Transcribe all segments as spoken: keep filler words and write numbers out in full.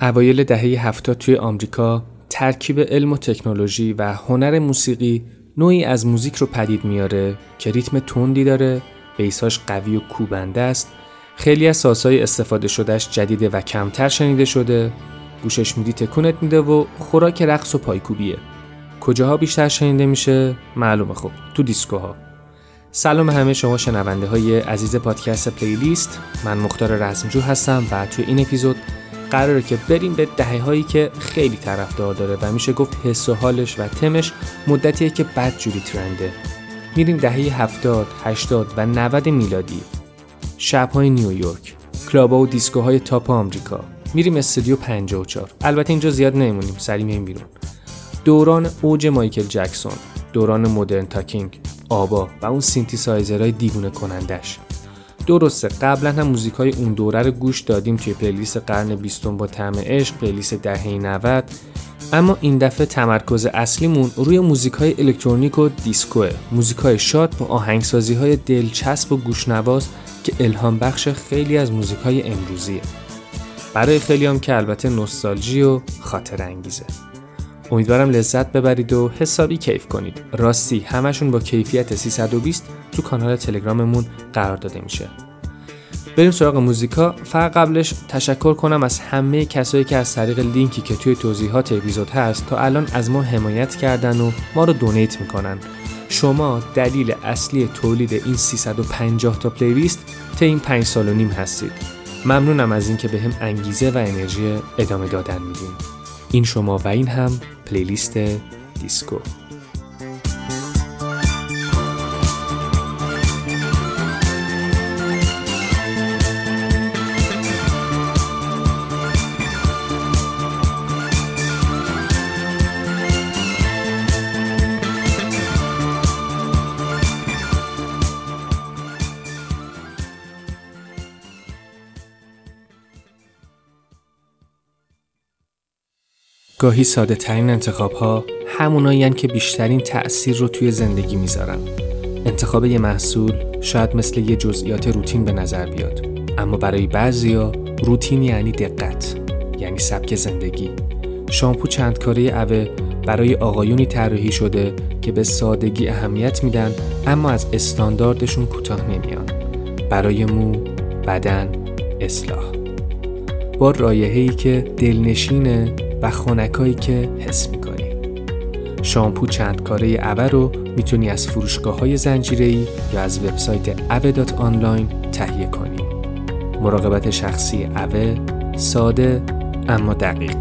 اوایل دهه هفتاد توی آمریکا ترکیب علم و تکنولوژی و هنر موسیقی نوعی از موزیک رو پدید میاره که ریتم تندی داره، بیساش قوی و کوبنده است، خیلی از سازهای استفاده شدهش جدیده و کمتر شنیده شده، گوشش میدی تکونت میده و خوراک رقص و پایکوبیه. کجاها بیشتر شنیده میشه؟ معلومه خب، تو دیسکوها. سلام همه شما شنونده های عزیز پادکست پلیلیست، من مختار رزمجو هستم و توی این اپیزود قراره که بریم به دهه هایی که خیلی طرفدار داره و میشه گفت حس و حالش و تمش مدتیه که بدجوری ترنده. میریم دهه هفتاد، هشتاد و نود میلادی. شب‌های نیویورک، کلاب‌ها و دیسکوهای تاپ آمریکا. میریم استودیو پنجاه و چهار. البته اینجا زیاد نمیمونیم، سری میایم بیرون. دوران اوج مایکل جکسون، دوران مدرن تاکینگ، آبا و اون سینتیسایزرهای دیوونه کنندش. درسته قبلا هم موزیکای اون دوره رو گوش دادیم توی پلیلیست قرن بیستم با طعم عشق، پلیلیست دهه نود، اما این دفعه تمرکز اصلیمون روی موزیکای الکترونیک و دیسکوه، موزیکای شاد با آهنگسازی‌های دلچسب و گوشنواز که الهام بخش خیلی از موزیکای امروزیه. برای خیلی هم که البته نوستالژی و خاطر انگیزه. امیدوارم لذت ببرید و حسابی کیف کنید. راستی همشون با کیفیت سیصد و بیست تو کانال تلگراممون قرار داده میشه. بریم سراغ موزیکا. فقط قبلش تشکر کنم از همه کسایی که از طریق لینکی که توی توضیحات اپیزود هست تا الان از ما حمایت کردن و ما رو دونیت میکنن. شما دلیل اصلی تولید این سیصد و پنجاه تا پلیلیست تا این پنج سال و نیم هستید. ممنونم از این که بهم انگیزه و انرژی ادامه دادن میدین. این شما و این هم پلیلیست دیسکو. گاهی ساده ترین انتخاب ها همونایی هن که بیشترین تأثیر رو توی زندگی میذارن. انتخاب یه محصول شاید مثل یه جزئیات روتین به نظر بیاد، اما برای بعضیا روتین یعنی دقت، یعنی سبک زندگی. شامپو چند کاره اوه برای آقایونی طراحی شده که به سادگی اهمیت میدن اما از استانداردشون کوتاه نمیان. برای مو، بدن، اصلاح. با رایحه‌ای که دلنشینه و خنکایی که حس می‌کنی. شامپو چند کاره اوه رو میتونی از فروشگاه‌های زنجیره‌ای یا از وبسایت اوه دات آنلاین تهیه کنی. مراقبت شخصی اوه ساده اما دقیق.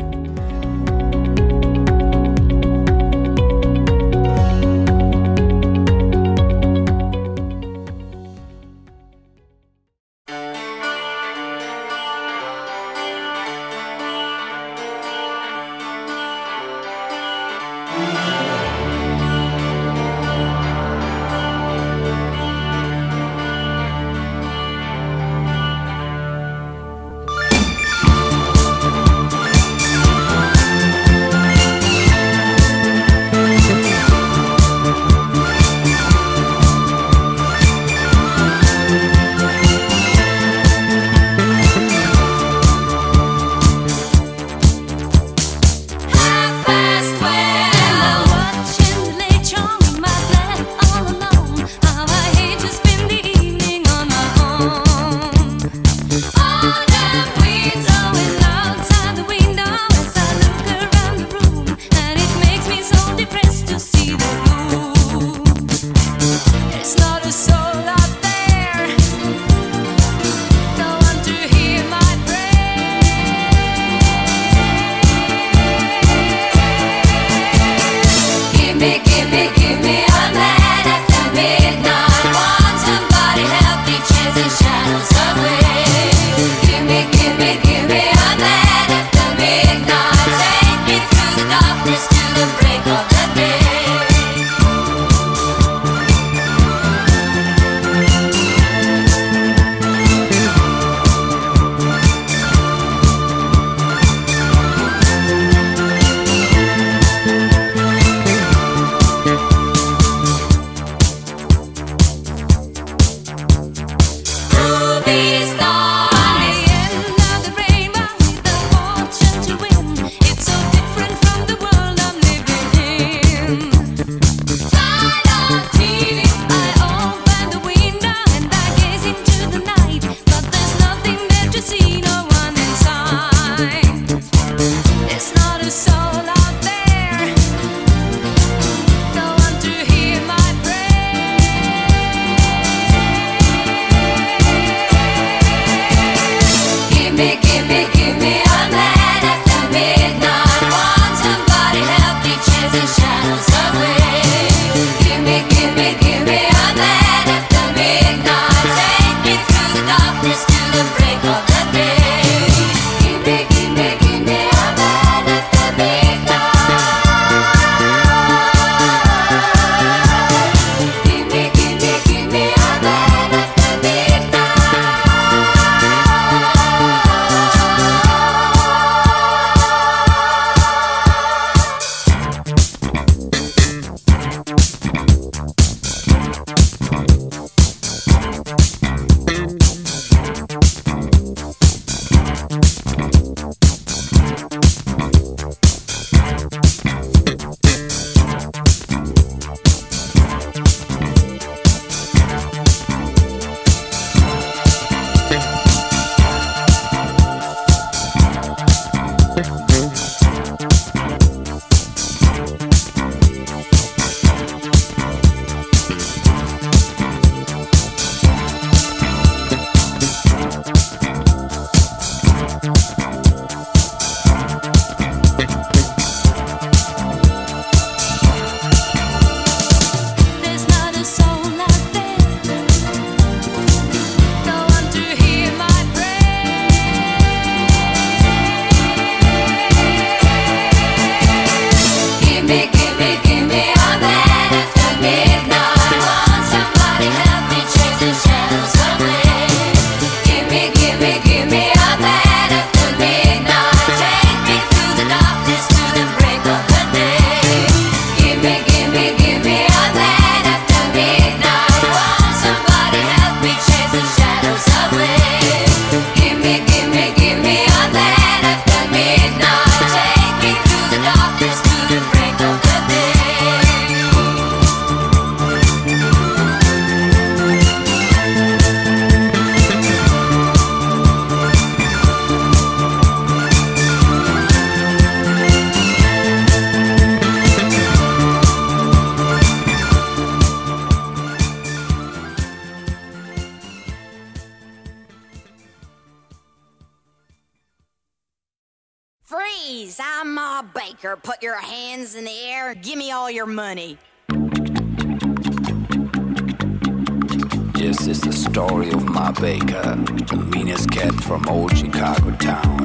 Freeze! I'm Ma Baker. Put your hands in the air. Give me all your money. This is the story of Ma Baker, the meanest cat from old Chicago town.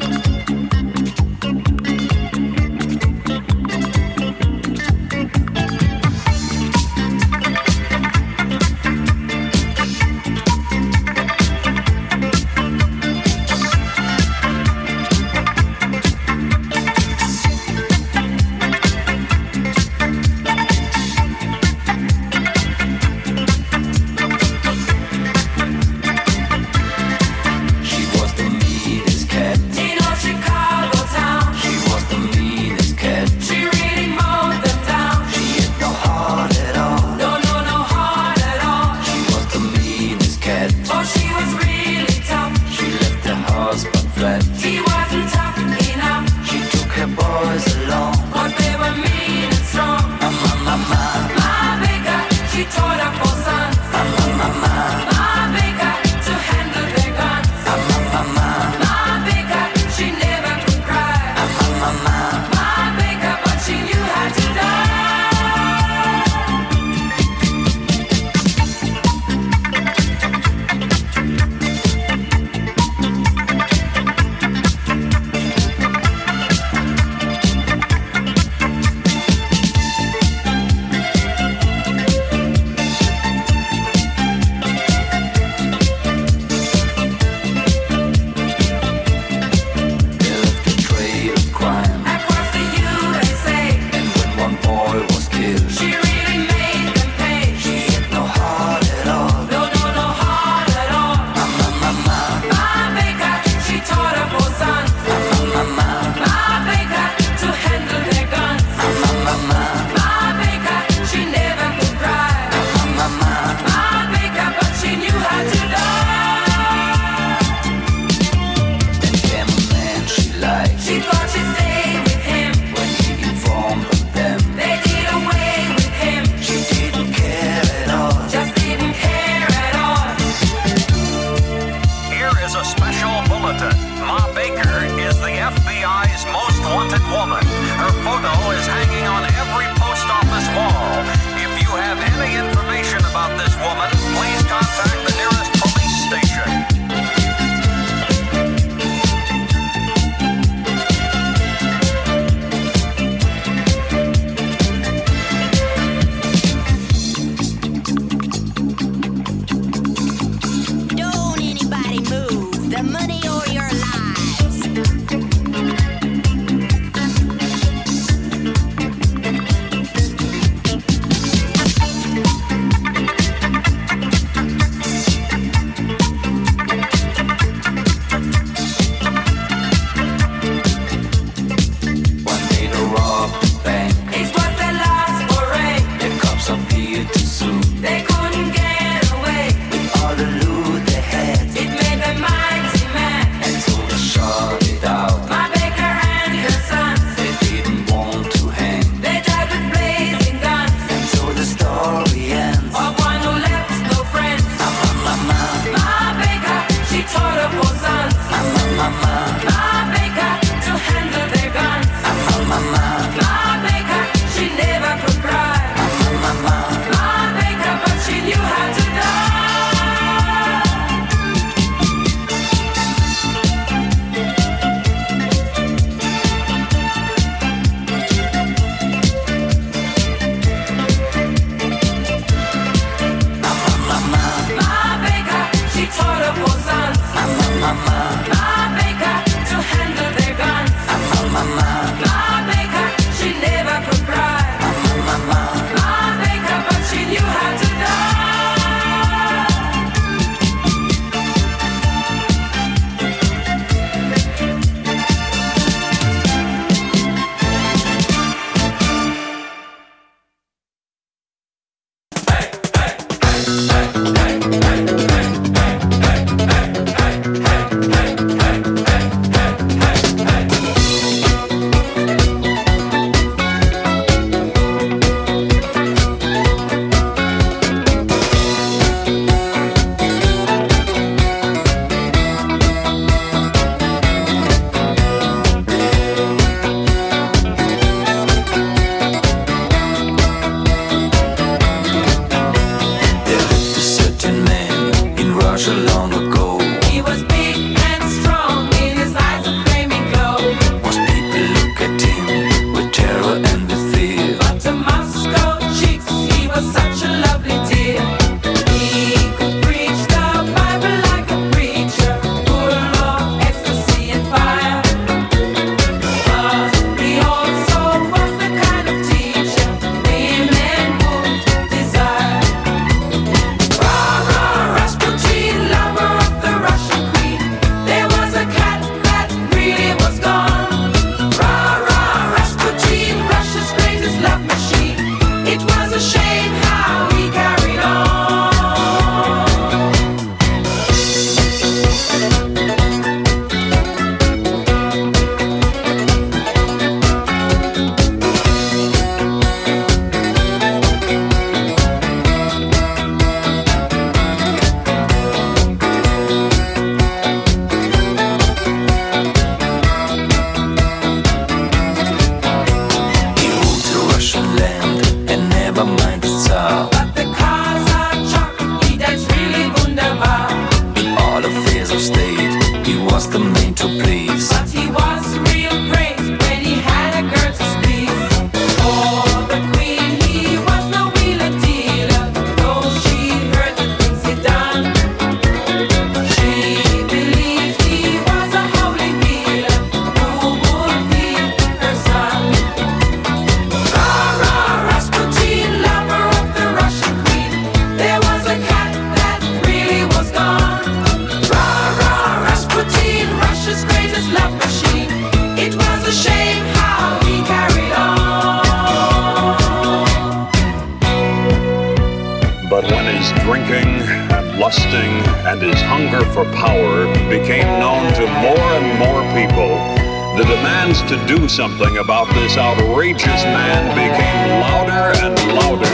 lusting and his hunger for power became known to more and more people, the demands to do something about this outrageous man became louder and louder.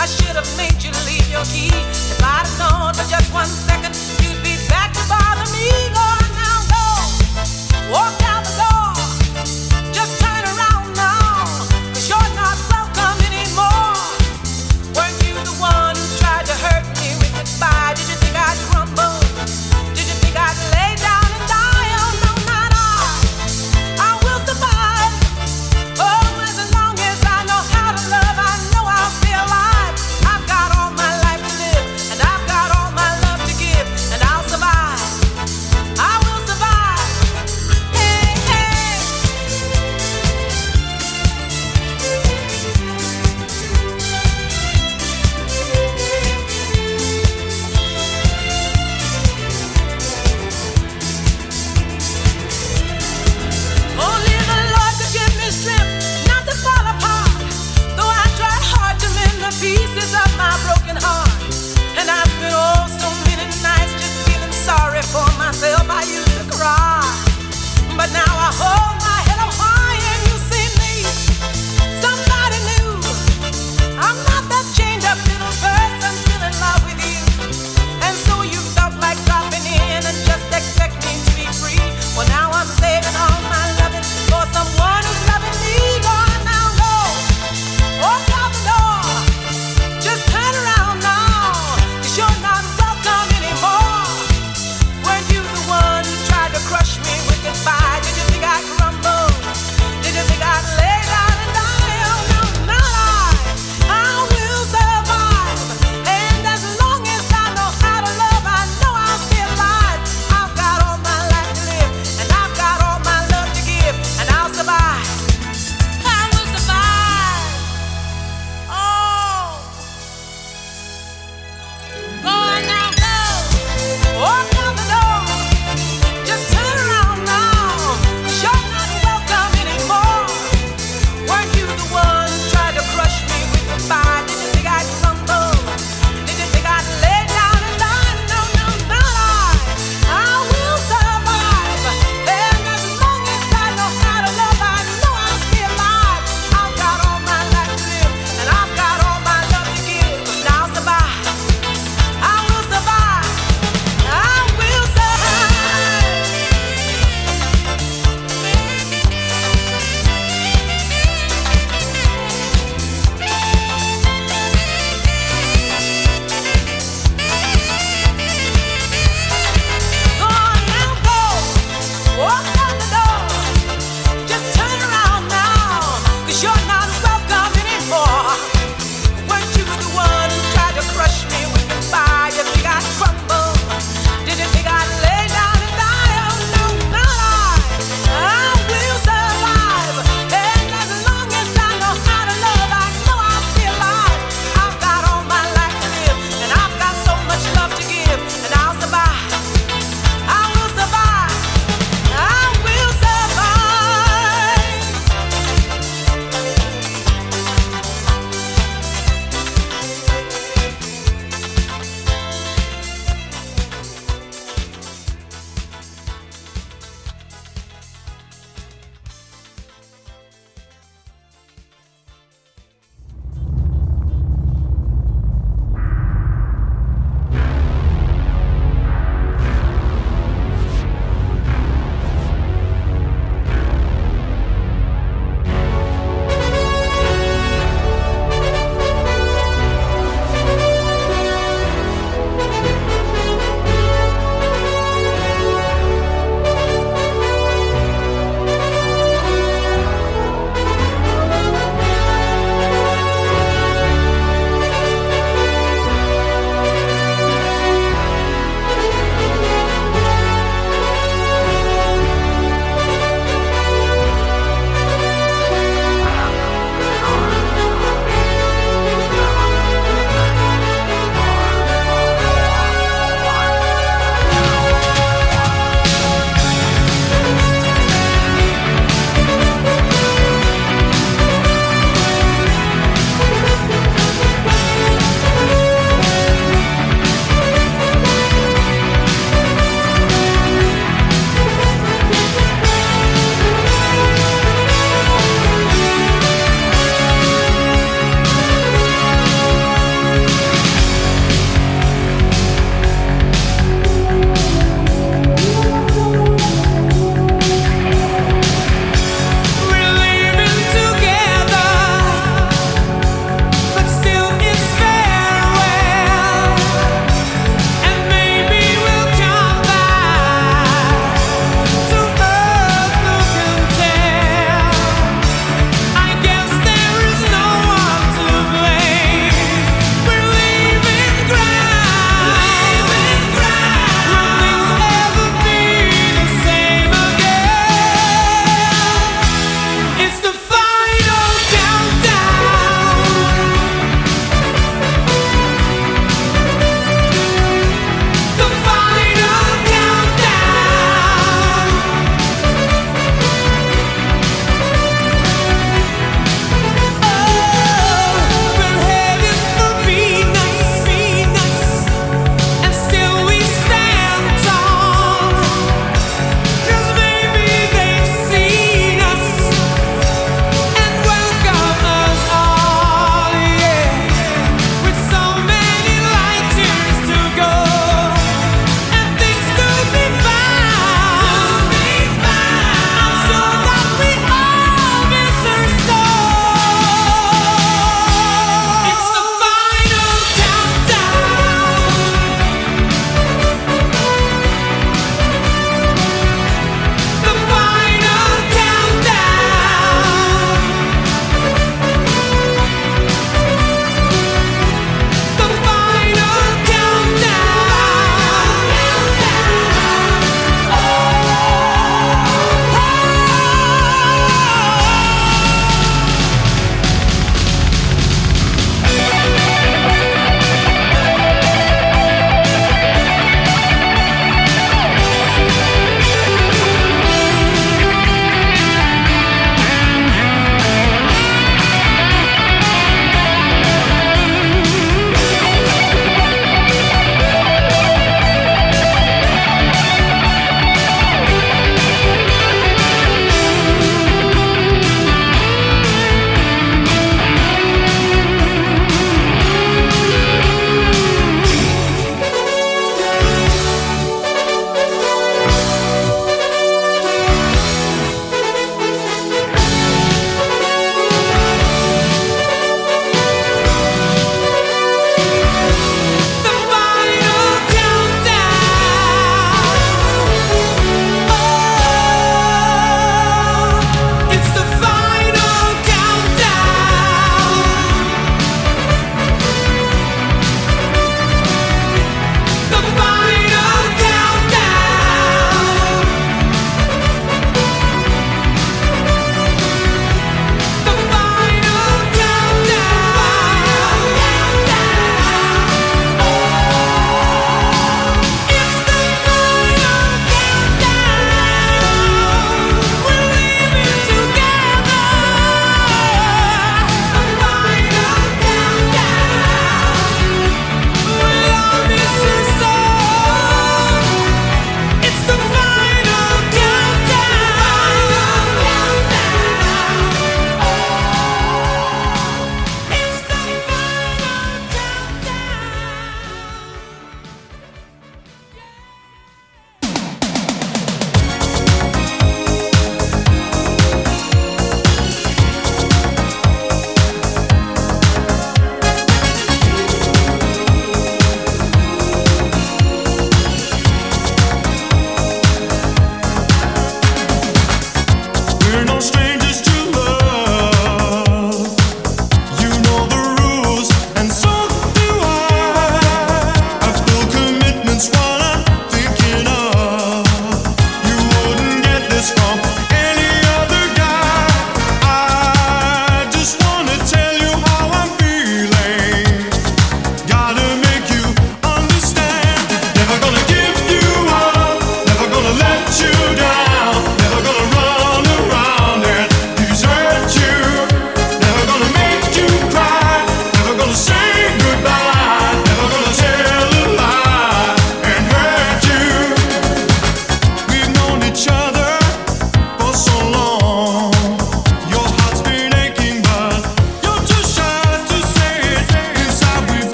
I should have made you leave your key. If I'd have known for just one second you'd be back to bother me. Go on now, go. Walk down the door. Just turn around now. 'Cause you're not welcome anymore. Weren't you the one who tried to hurt me with goodbye? Did you think I'd crumble? Did you think I'd lay down and die? Oh no, not I. I will survive. Oh, as long as I know how to love, I know I'll stay alive. I've got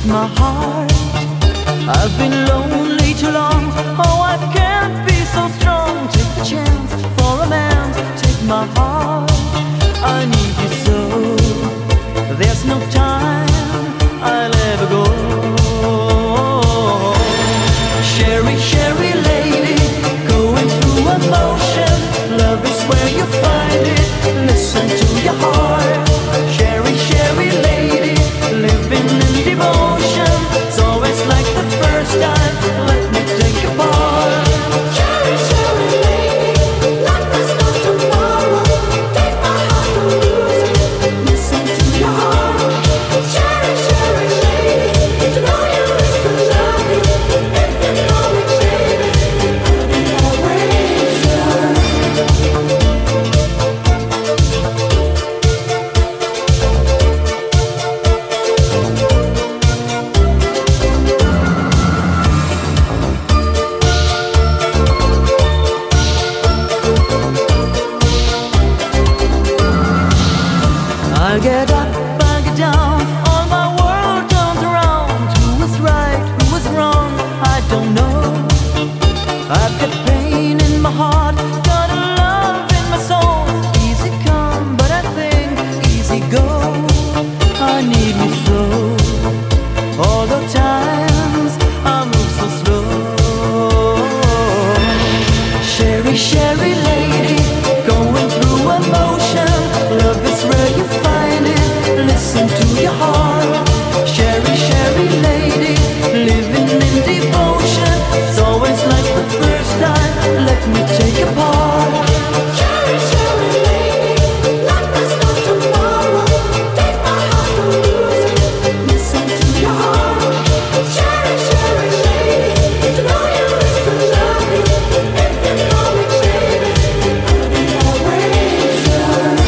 my heart. I've been lonely too long. Oh, I can't be so strong. Take the chance for a man. Take my heart. I need you so. There's no time I'll ever go. Sherry, Sherry lady, going through emotion. Love is where you find it. Listen to your heart. Sherry, Sherry lady, living in devotion. It's always like the first time. Let me take a part. Sherry, Sherry lady, like there's no tomorrow. Take my heart, don't lose it. Listen to your heart. Sherry, Sherry lady, to know you is to love you. If you know me, baby, I'll be always yours. I'll get up, I'll get down. All my world turns around. Who was right, who was wrong, I don't know. I've got pain in my heart, got a love in my soul. Easy come, but I think easy go. I need you so. All the times I move so slow. Sherry, Sherry lady, going through emotion. Love is where you find it. Listen to your heart. Sherry, Sherry lady, living in devotion. It's always like the first time. Let me take a part. Sherry, Sherry lady, like there's no tomorrow. Take my heart, don't lose it. Listen to your heart. Sherry, Sherry lady, to know you is to love you. If you know me, baby, I'll be always yours.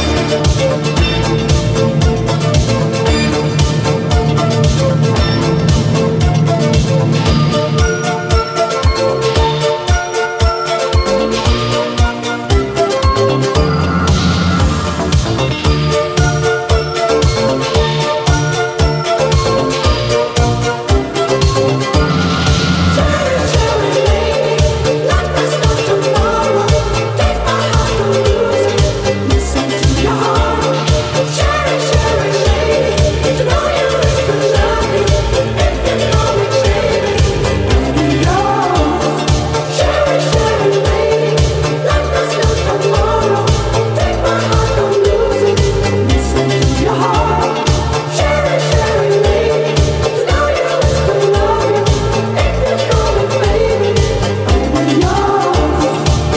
Sherry, Sherry lady, like there's no tomorrow. Take my heart, don't lose it. Listen to your heart. Sherry, Sherry lady, to know you is to love you. If you know me, baby, I'll be yours. Sherry, Sherry lady, like there's no tomorrow. Take my heart, don't lose it. Listen to your heart. Sherry, Sherry lady, to know you is to love you. If you know me, baby, I'll be yours.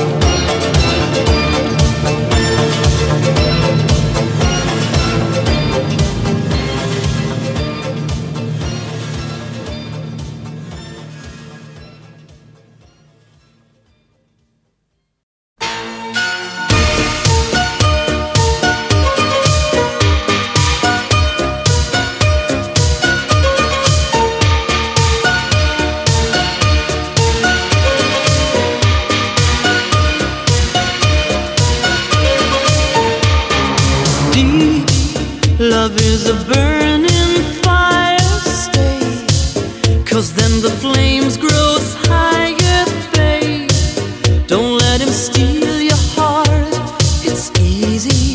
Deep love is a burning fire, stay. Cause then the flames grows higher, babe. Don't let him steal your heart. It's easy,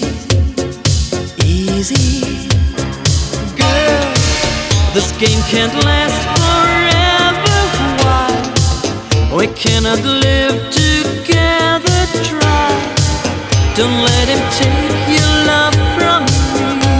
easy. Girl, this game can't last forever. Why? We cannot live together, try. Don't let him take your love from me.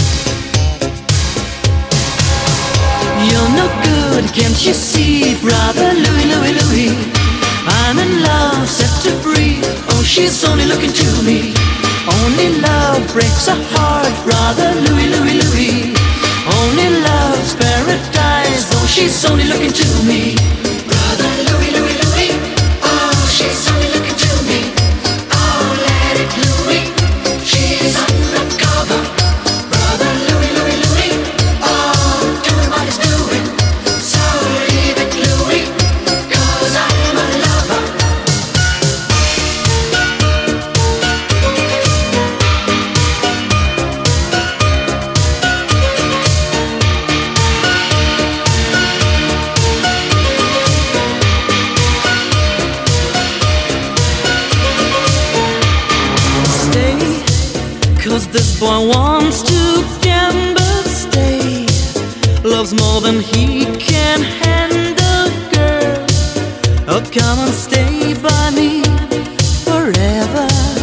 You're no good, can't you see, brother Louie, Louie, Louie? I'm in love, set to free. Oh, she's only looking to me. Only love breaks a heart, brother Louie, Louie, Louie. Only love's paradise. Oh, she's only looking to me. Brother Louie, Louie, Louie. Oh, she's only looking to me. Oh, let it Louie. She's undercover. Brother Louie, Louie, Louie. Oh, doing what he's doing. So leave it, Louie. Cause I'm a lover. Boy wants to gamble, stay. Loves more than he can handle, girl. Oh, come and stay by me forever,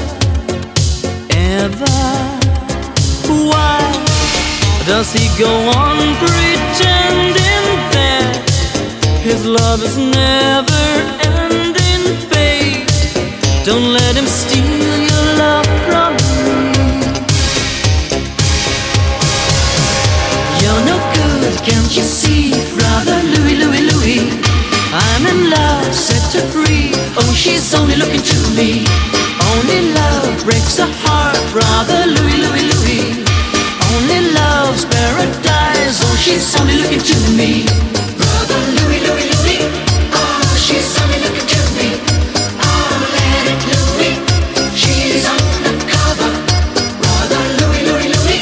ever. Why does he go on pretending that his love is never ending, babe? Don't let him steal your love from me. You're no good, can't you see? Brother Louie, Louie, Louie, I'm in love, set her free. Oh, she's only looking to me. Only love breaks a heart, brother Louie, Louie, Louie. Only love's paradise. Oh, she's only looking to me. Brother Louie, Louie, Louie. Oh, she's only looking to me. Oh, let it Louie. She's undercover. Brother Louie, Louie, Louie.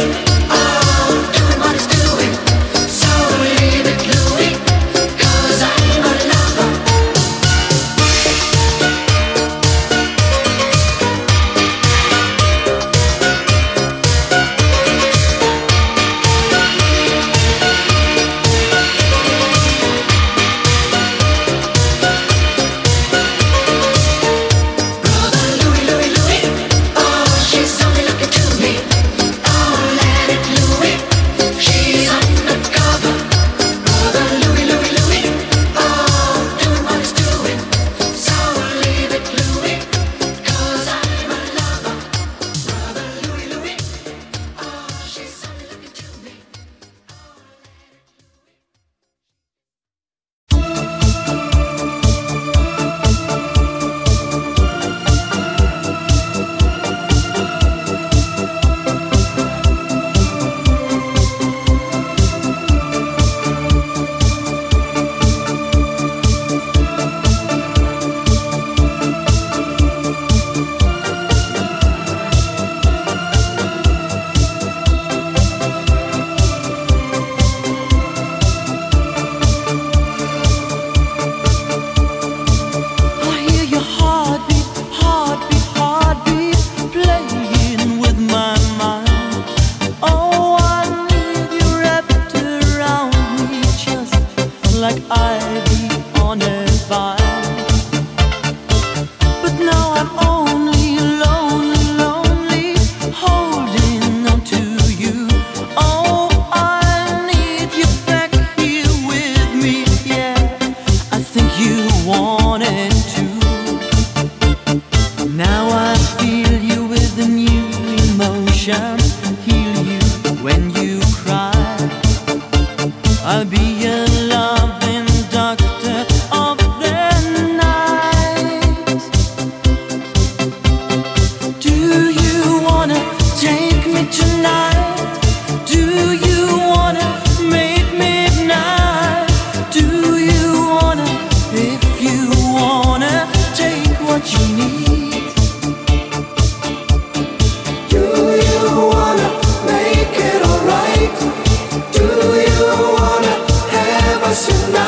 Oh, doing what he's doing. So leave it Louie, 'cause I'm a lover. Tonight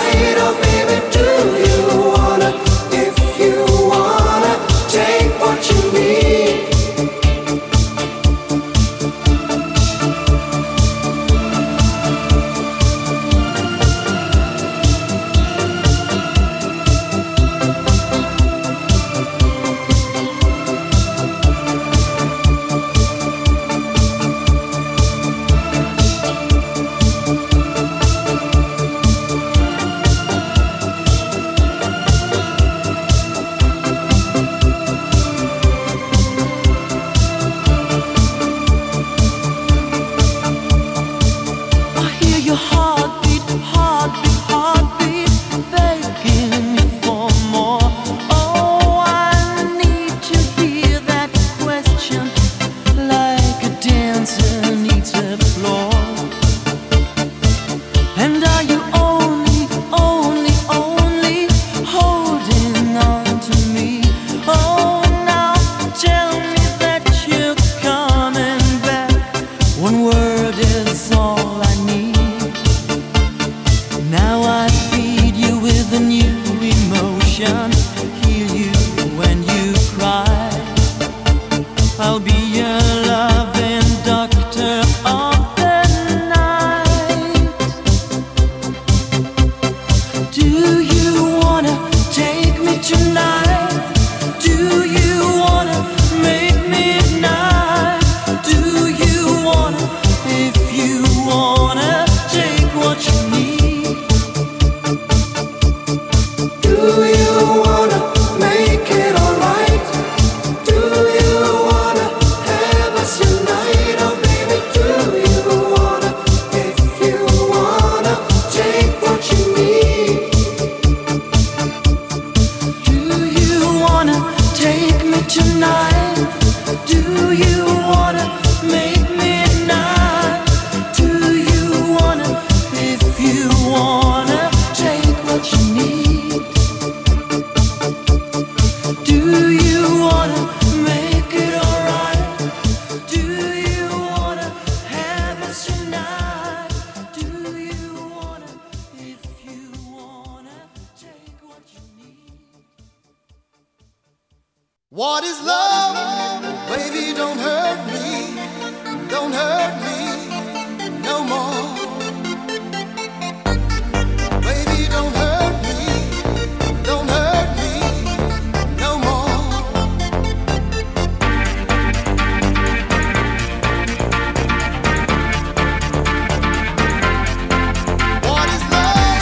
What is love? Baby, don't hurt me, don't hurt me no more. Baby, don't hurt me, don't hurt me no more. What is love?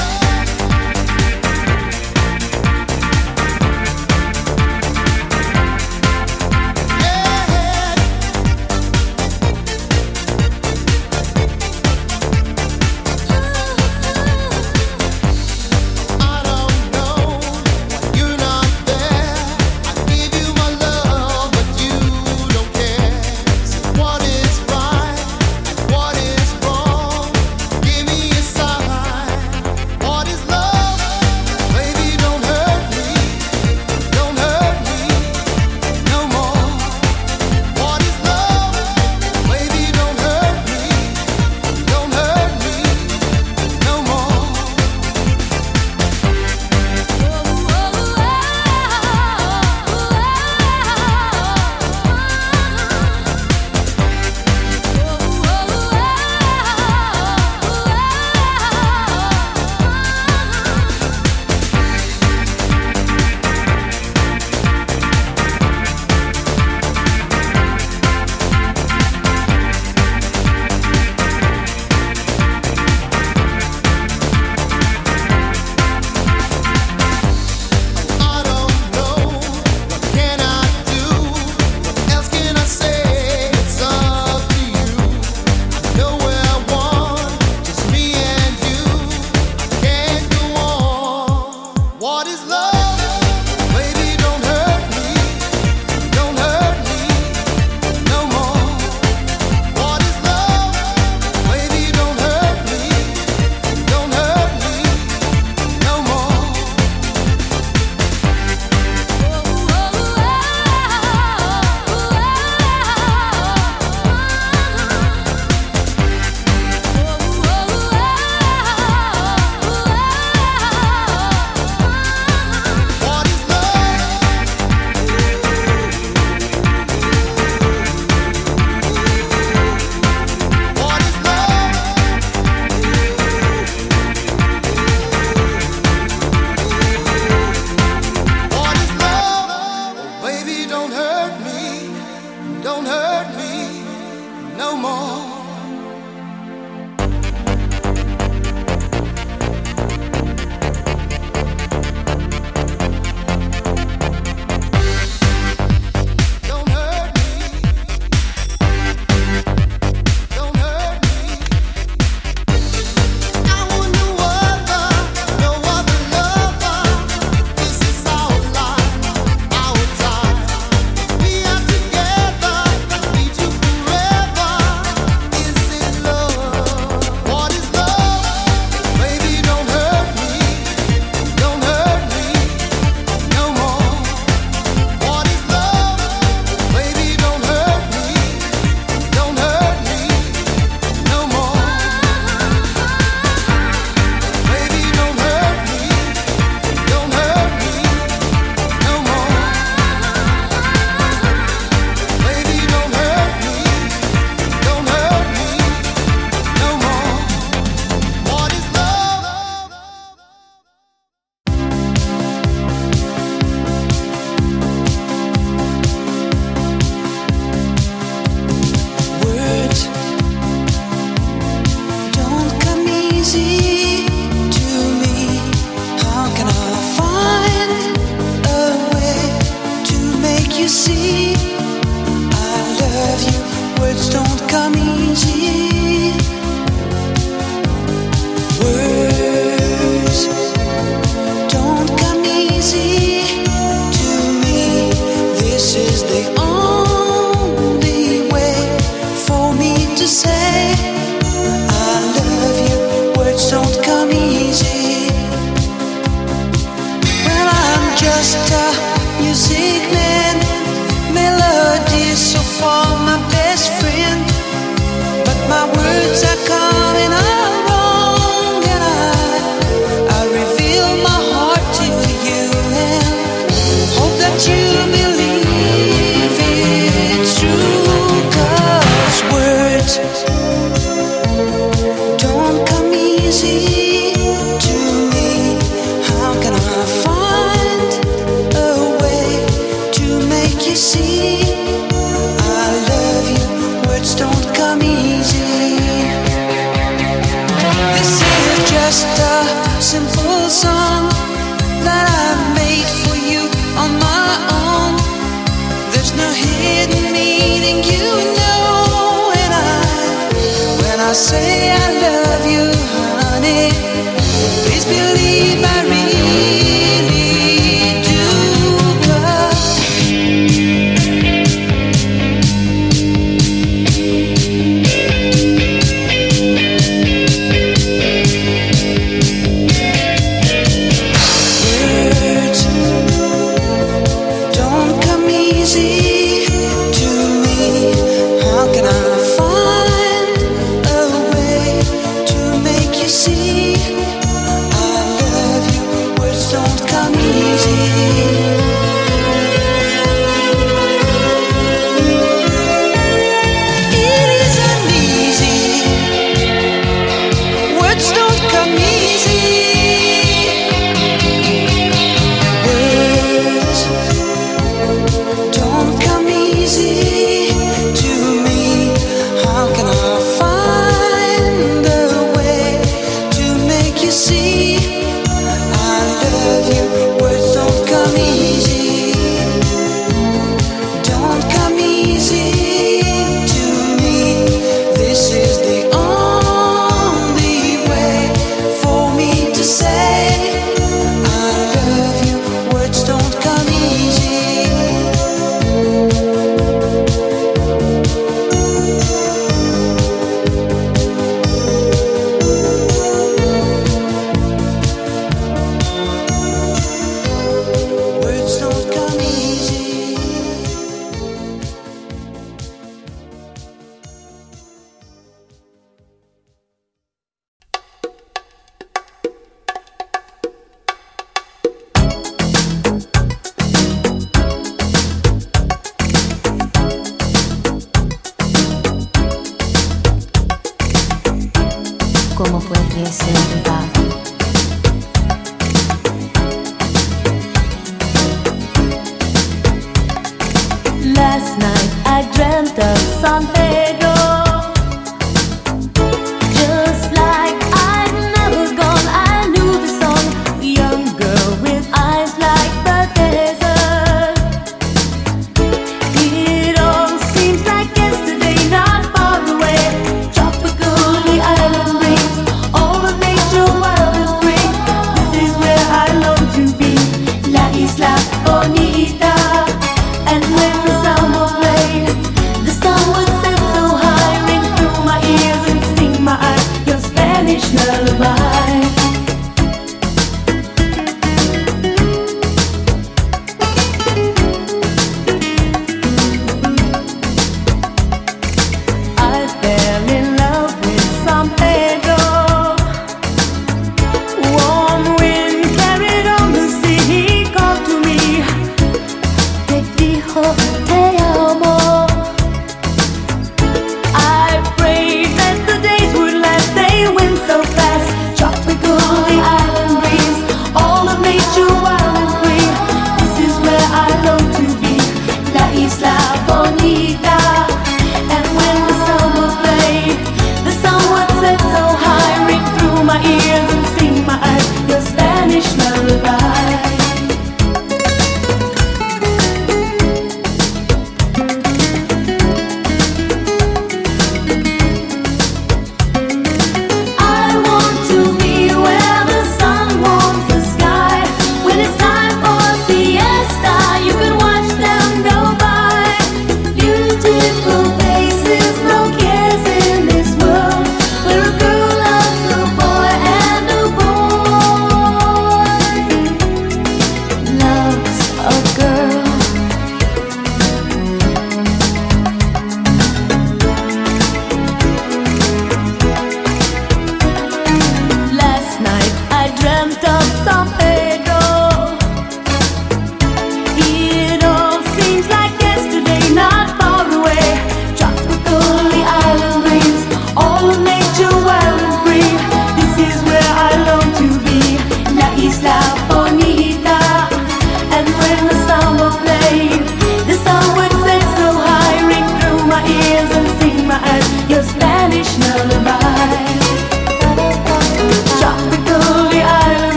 Music man, melody. a simple song that I've made for you on my own. There's no hidden meaning, you know when I, when I say I love you, honey. Please believe I really do.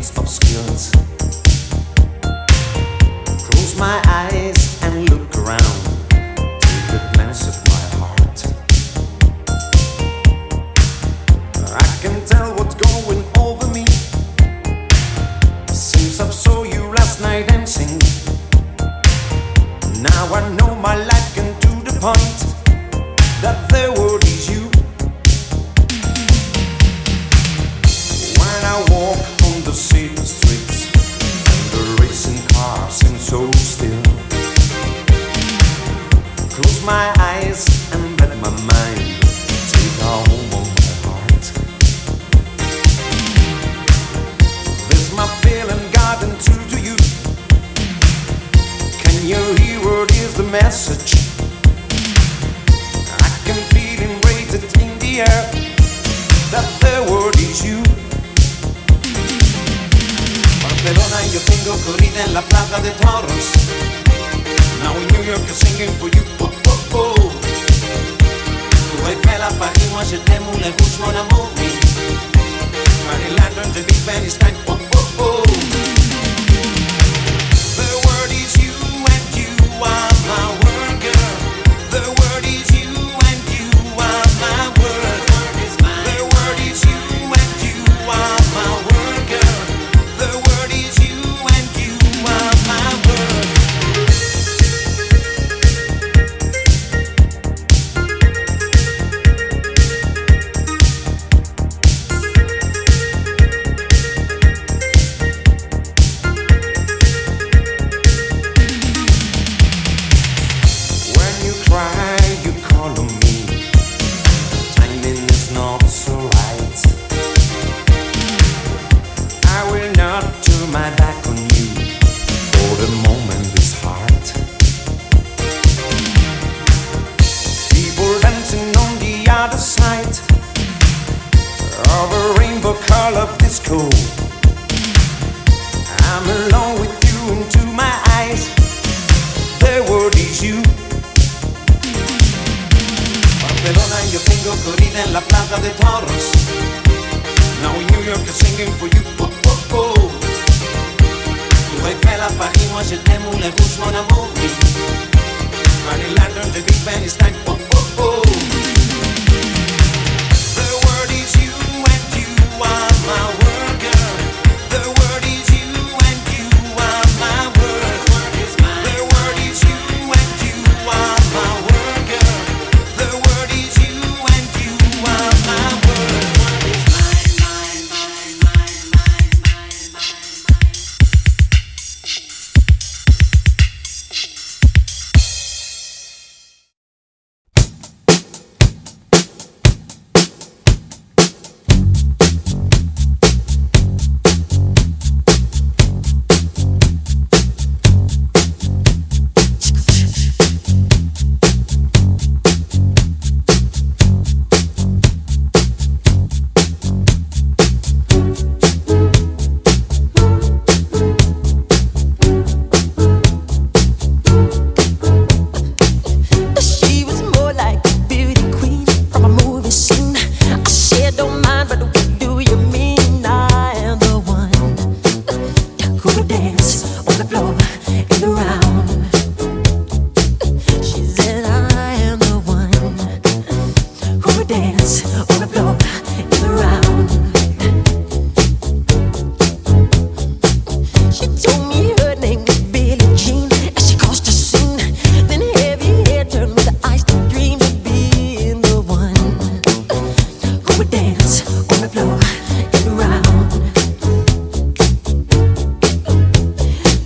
gates of skills. Close my eyes and look around. Take a glance at my heart. I can tell what's going over me. Since I saw you last night dancing, now I know my life can do the point that the word is you. When I walk on the city streets and the racing cars seem so still, close my eyes and let my mind take a home on my heart. This my feeling gotten through to you. Can you hear what is the message? I can feel it rated in the air that the word is you. Barcelona, yo tengo corrida en la plaza de toros. Now in New York is singing for you. Oh, oh, oh. Tout Eiffel à Paris, moi je t'aime, Moulin Rouge, mon amour, oui. Maryland, the Big Ben is time. Oh, oh, oh. The word is you and you are my word, girl. The word is you and you are my word. The word is you and you are my word, girl. The word is you and you are my word. When you cry, you call on me. Timing is not so right. I will not turn my back on you, for the moment is hard. People dancing on the other side of a rainbow color disco. I'm alone with you into my eyes. The word is you. Barcelona, yo tengo corrida en la plaza de toros. Now in New York is singing for you. Oh, oh, oh. Tout Eiffel à Paris, moi je t'aime, Moulin Rouge, mon amour, oui. Maryland, the Big Ben is time. Oh, oh, oh. The word is you and you are my word, girl. The word is you and you are my word. The word is you and you are my word, girl. The word is you and you are my word. She was more like a beauty queen from a movie scene. I said, don't mind, but what do you mean? I am the one who would dance on the floor in the round. She said, I am the one who would dance on the floor in the round. She told me her name was Billie Jean as she caused a scene. Then heavy hair turned with the eyes to dream of being the one who would dance on the floor and around.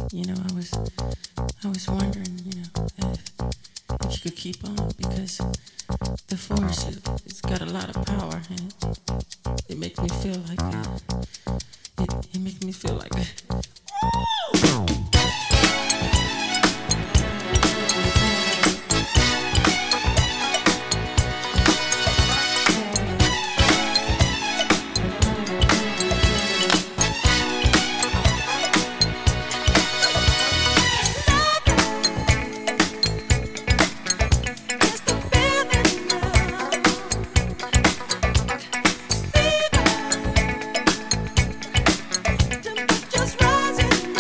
you know, I was, I was wondering, you know, if, if you could keep on, because the force, it, it's got a lot of power, and it, it makes me feel like, uh, it, it makes me feel like. Just rising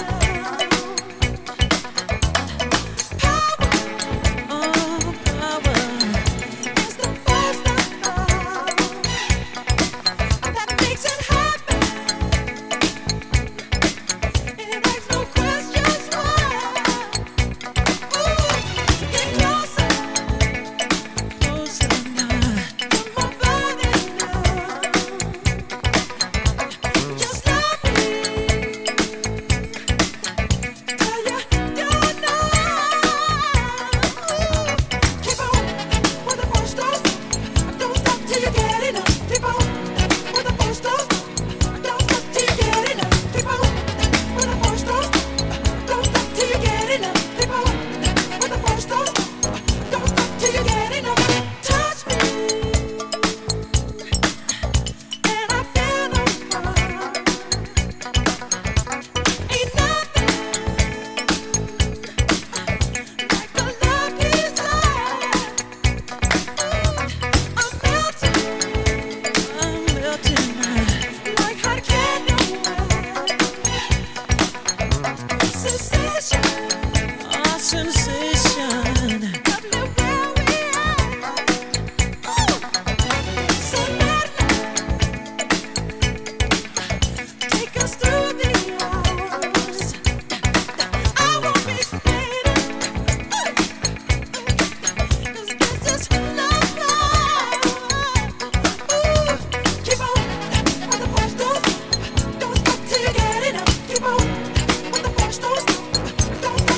Don't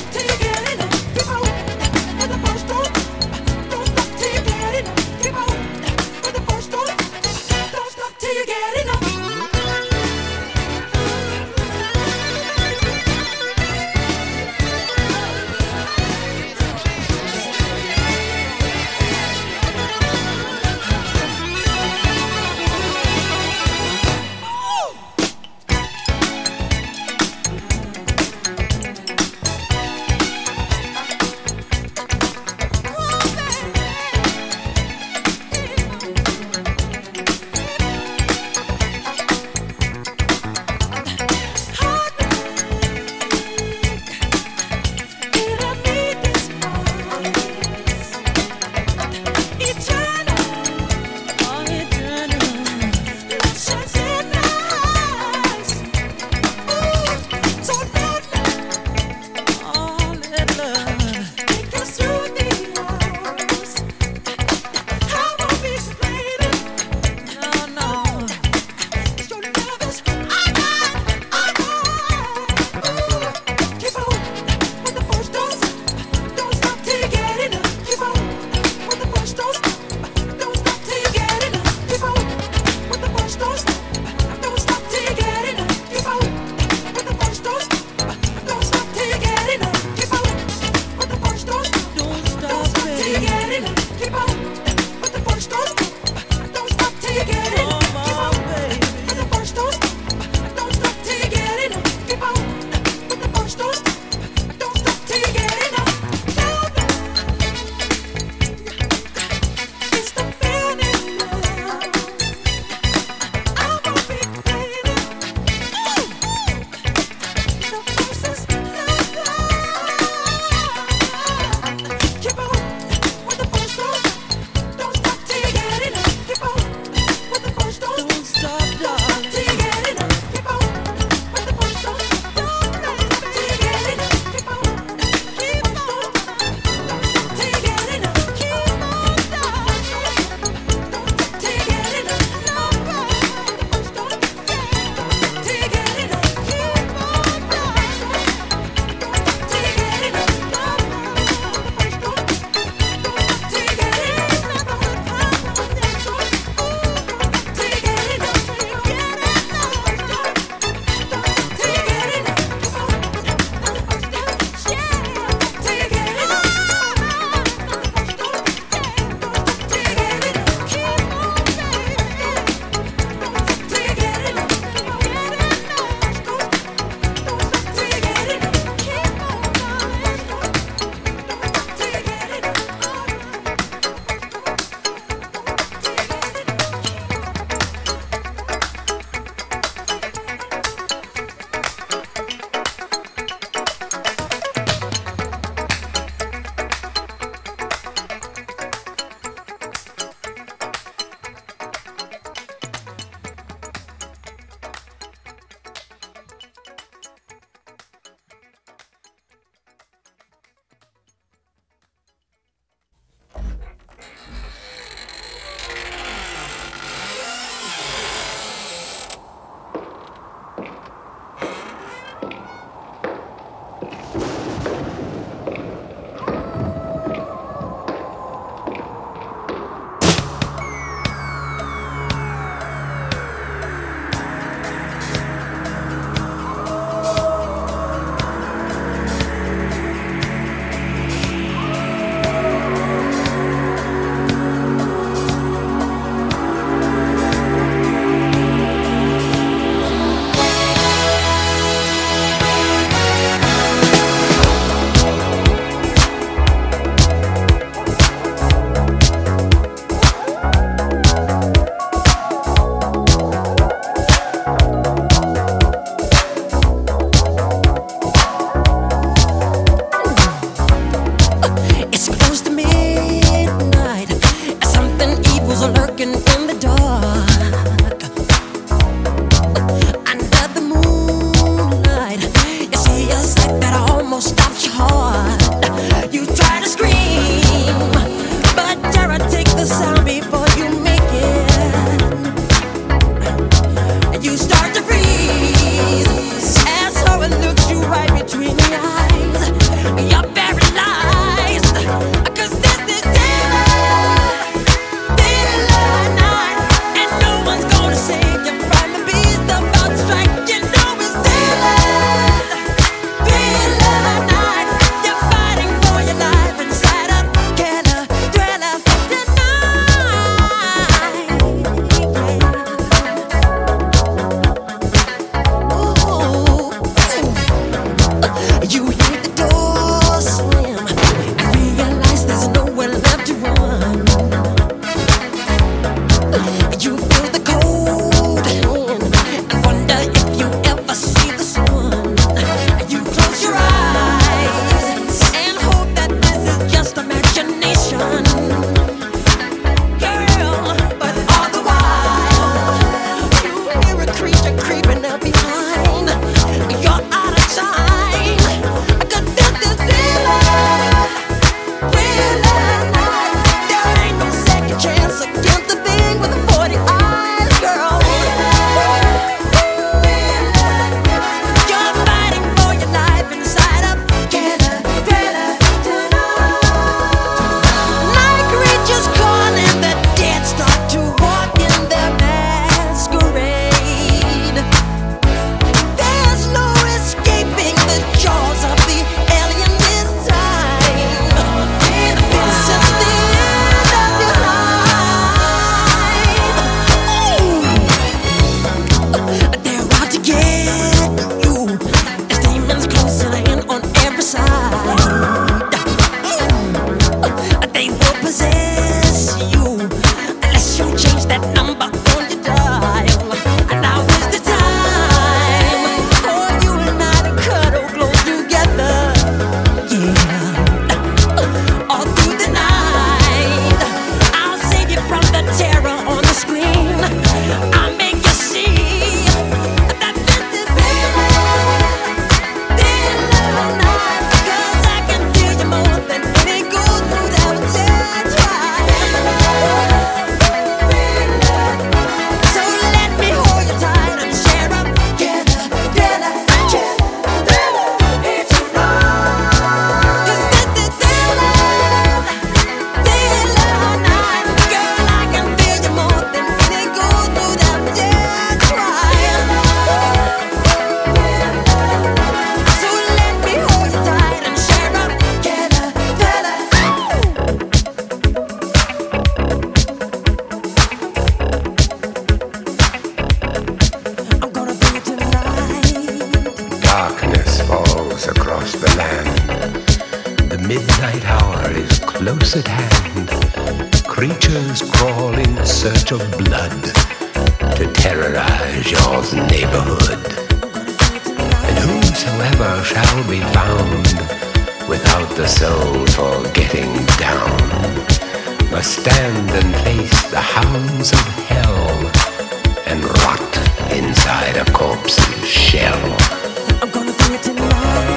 across the land. The midnight hour is close at hand. Creatures crawl in search of blood to terrorize your neighborhood. And whosoever shall be found without the soul for getting down must stand and face the hounds of hell and rot inside a corpse's shell. I'm gonna do it tonight.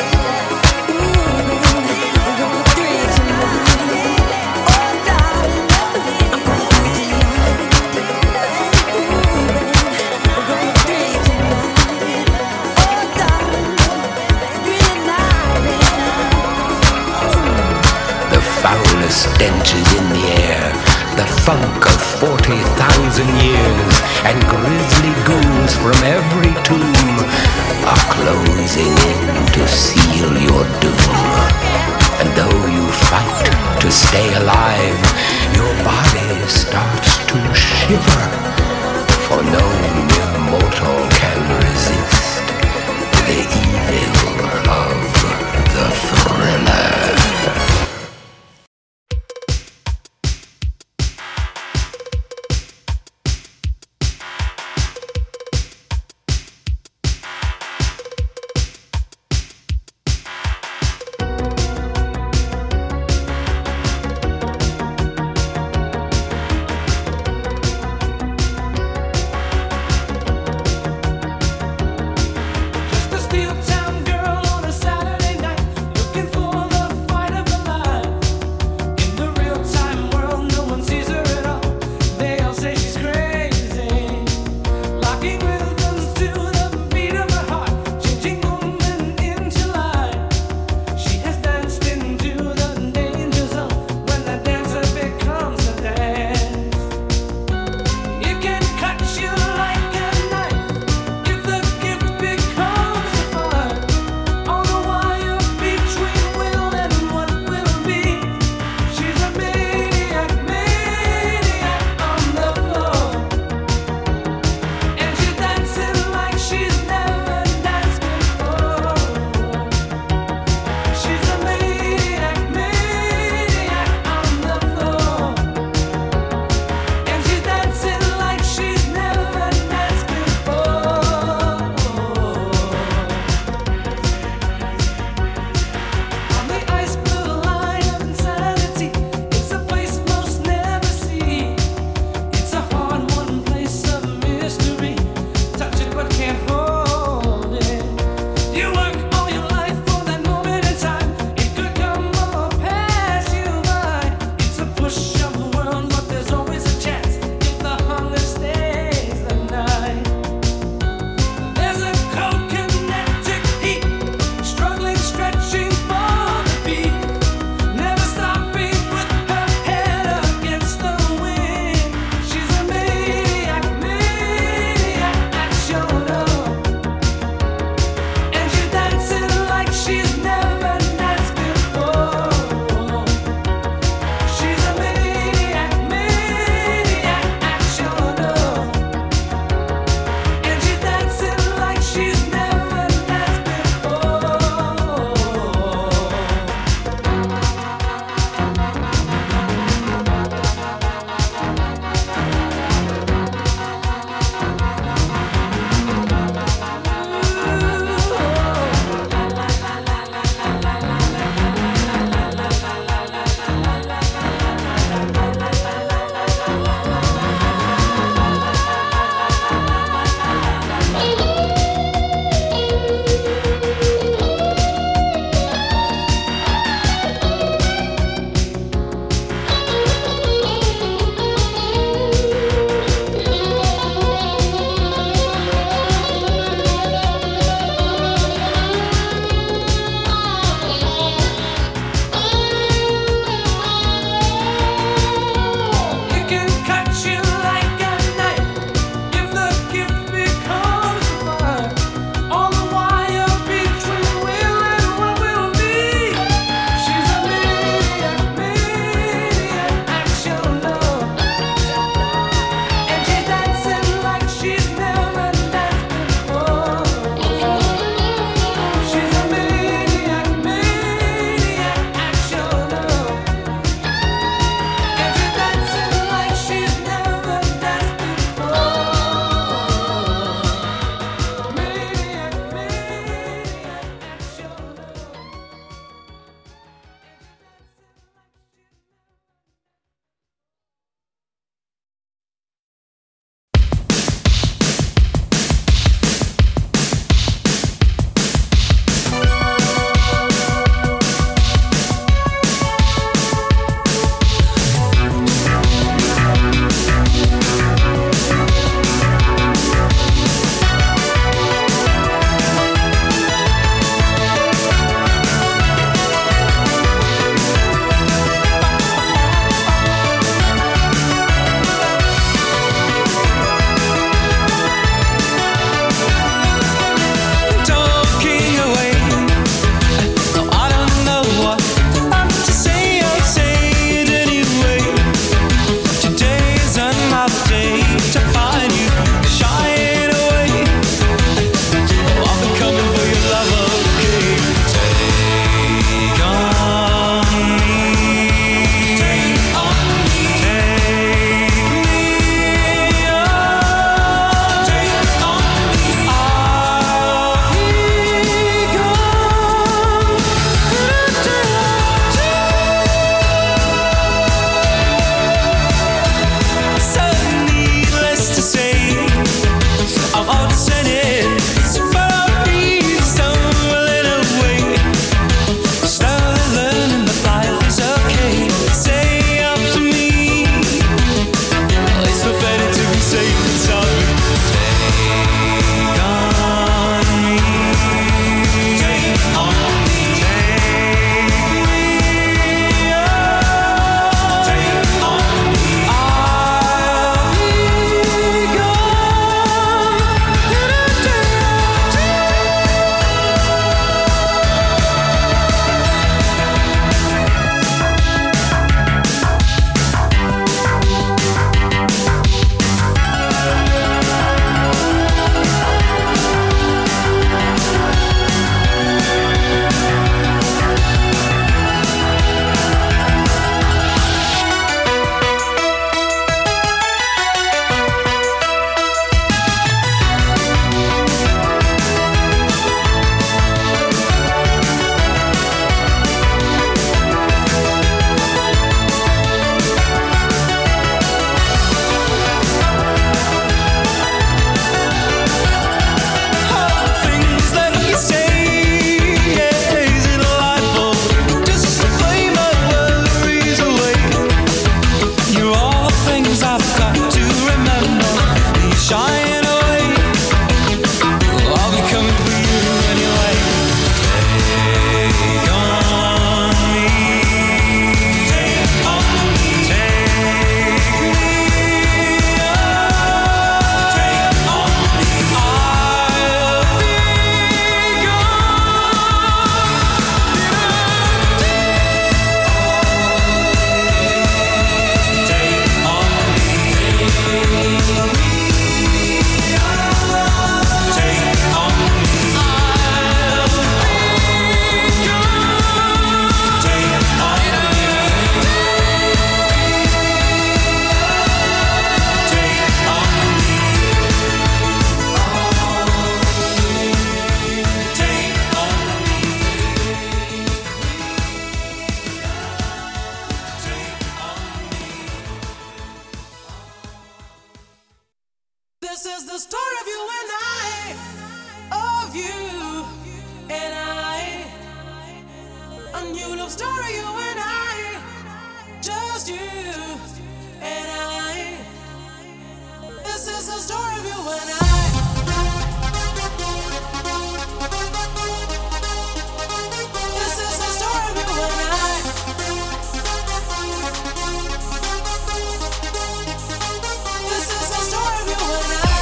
Stench is in the air, the funk of forty thousand years, and grisly ghouls from every tomb are closing in to seal your doom. And though you fight to stay alive, your body starts to shiver, for no mere mortal can resist the evil of the thriller. love story, you and I, just you and I. This is the story of you and I. This is the story of you and I. This is the story of you and I.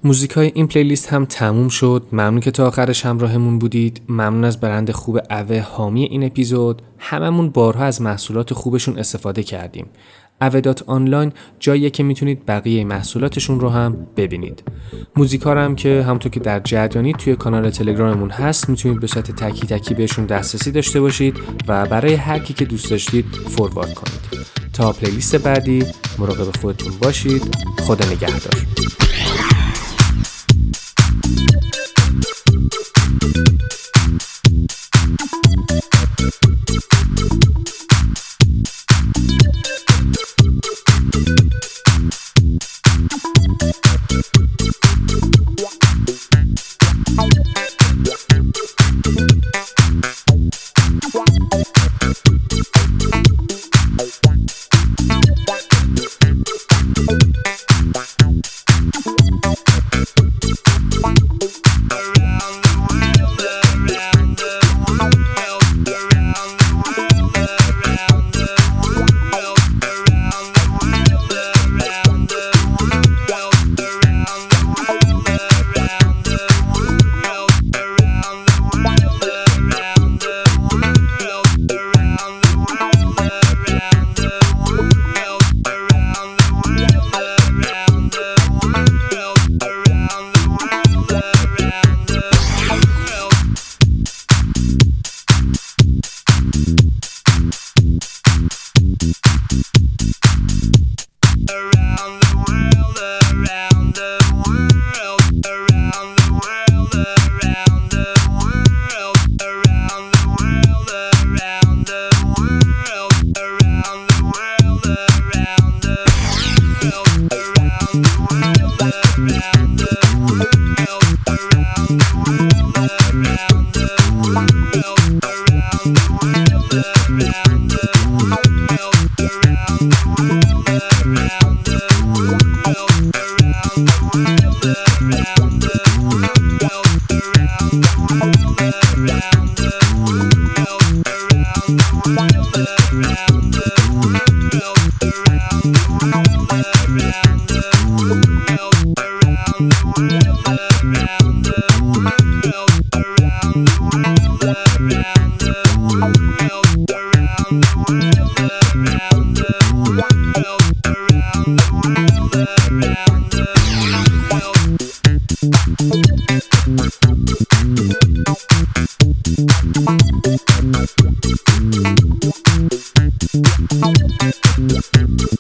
موزیکای این پلیلیست هم تموم شد. ممنون که تا آخرش همراهمون بودید. ممنون از برند خوب اوه حامی این اپیزود. هممون بارها از محصولات خوبشون استفاده کردیم. اوه دات آنلاین جاییه که میتونید بقیه محصولاتشون رو هم ببینید. موزیکا رو هم که همونطور که در جریانی توی کانال تلگراممون هست میتونید به صورت تکی تکی بهشون دسترسی داشته باشید و برای هر کی که دوست داشتید فوروارد کنید. تا پلیلیست بعدی مراقب خودتون باشید. خدا نگهدار. Thank you.